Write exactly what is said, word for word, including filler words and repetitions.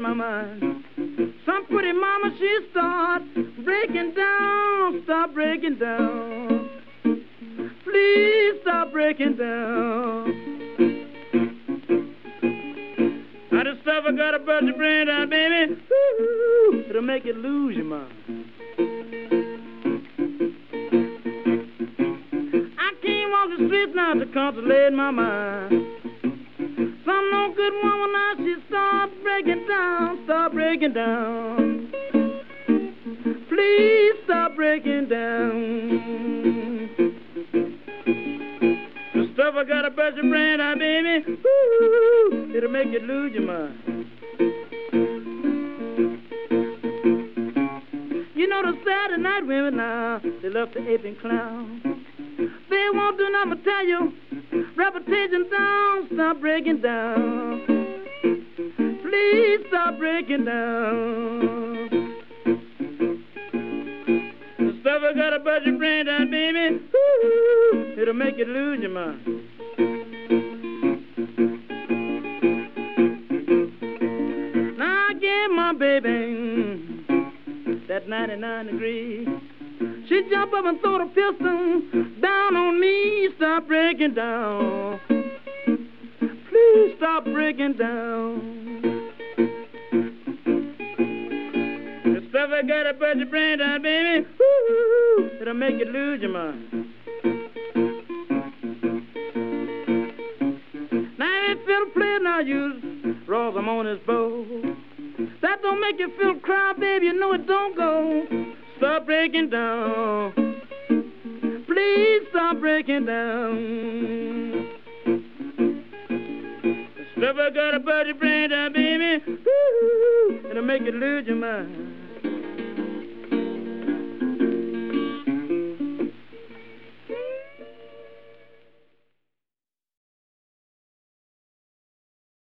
my mind. Some pretty mama, she start breaking down, stop breaking down. Please stop breaking down. Now this stuff I got to bust your brain down, baby. Ooh, it'll make you lose your mind. I can't walk the streets now to consolate my mind. Some no good woman now, she start breaking down, start breaking down. Please stop breaking down. The stuff I got to bust your brain out, baby. Ooh, it'll make you lose your mind. You know the Saturday night women now, they love to ape and clown. They won't do nothing but tell you, reputation down, stop breaking down. Please stop breaking down. The stuff I got to bust your brain down, baby. Ooh, it'll make you lose your mind. Now I gave my baby that ninety-nine degree. She jump up and throw the pistol down on me. Stop breaking down. Please stop breaking down. The stuff I got to bust your brain down, baby. Woo, it'll make you lose your mind. Now if fiddle play now, you raw them on his bow. That don't make you feel cry, baby. You know it don't go. Stop breaking down. Please stop breaking down. The stuff I got to bust your brain down, baby. Ooh, it'll make you lose your mind.